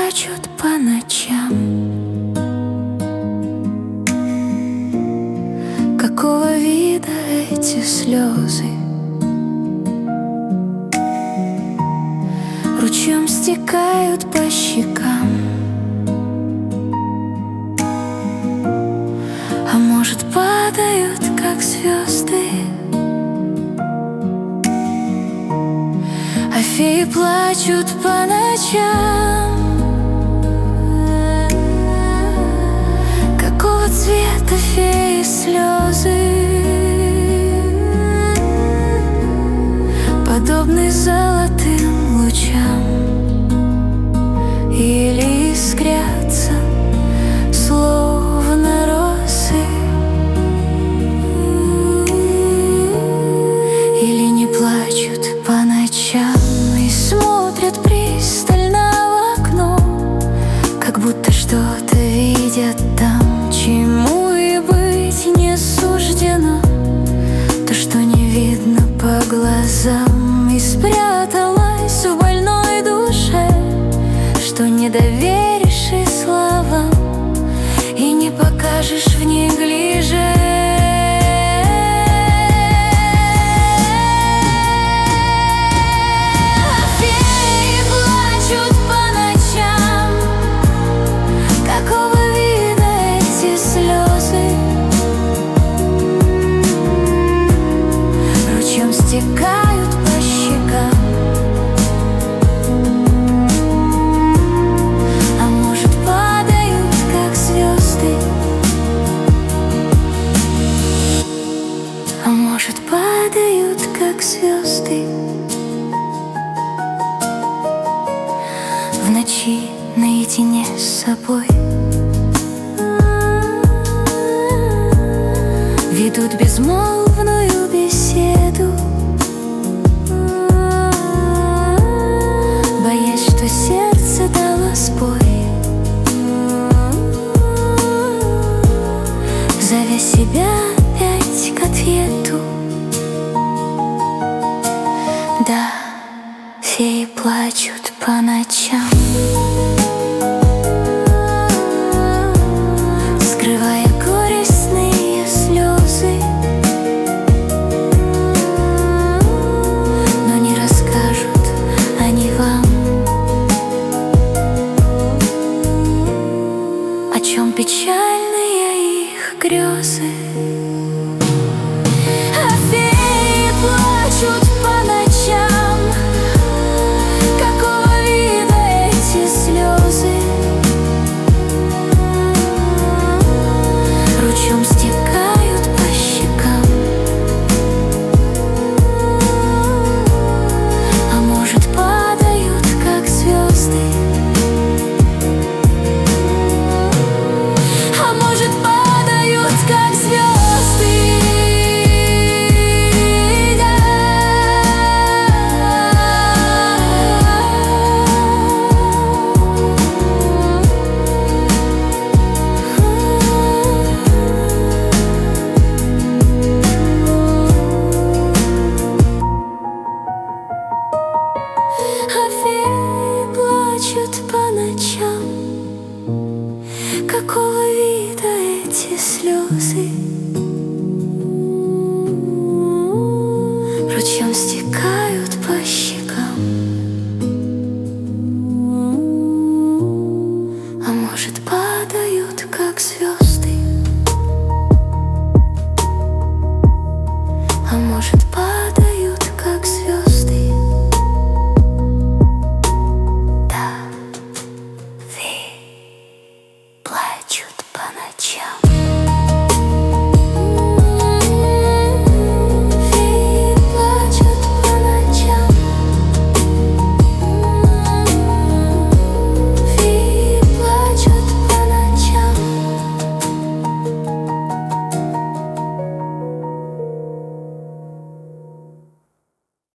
плачут по ночам? Какого вида эти слезы? Ручьем стекают по щекам. А может, падают, как звезды? А феи плачут по ночам. Какого цвета феи слезы? Подобны золотым лучам или искрятся, словно росы? Или не плачут по ночам и смотрят пристально в окно, как будто что-то видят там, чему и быть не суждено? То, что не видно по глазам, и спряталось в больной душе, что не доверишь и словам, и не покажешь в неглиже. Феи плачут по ночам. Какого вида эти слезы? Ручьем стекают по щекам. А может, падают, как звезды? А может, падают, как звезды? В ночи наедине с собой ведут безмолвную беседу, боясь, что сердце дало сбой, зовя себя опять к ответу. Да, феи плачут по ночам, скрывая горестные слезы, но не расскажут они вам, о чем печальные их грезы. А феи плачут по ночам. Какого вида эти слезы? Ручьем стекают по щекам. А может, падают, как звезды? А может, падают, как звезды? А феи плачут по ночам. Какого вида эти слезы?